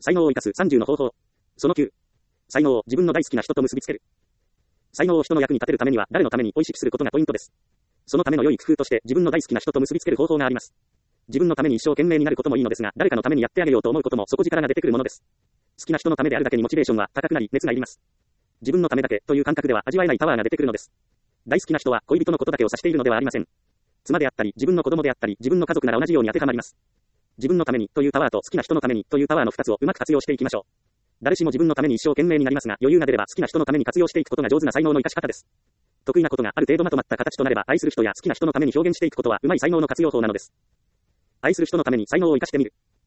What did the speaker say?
才能を生かす30の方法。その9。才能を自分の大好きな人と結びつける。才能を人の役に立てるためには誰のためにを意識することがポイントです。そのための良い工夫として自分の大好きな人と結びつける方法があります。自分のために一生懸命になることもいいのですが、誰かのためにやってあげようと思うことも底力が出てくるものです。好きな人のためであるだけにモチベーションは高くなり熱がいります。自分のためだけという感覚では味わえないパワーが出てくるのです。大好きな人は恋人のことだけを指しているのではありません。妻であったり、自分の子供であったり、自分の家族なら同じように当てはまります。自分のためにというパワーと好きな人のためにというパワーの2つをうまく活用していきましょう。誰しも自分のために一生懸命になりますが、余裕が出れば好きな人のために活用していくことが上手な才能の生かし方です。得意なことがある程度まとまった形となれば、愛する人や好きな人のために表現していくことはうまい才能の活用法なのです。愛する人のために才能を生かしてみる。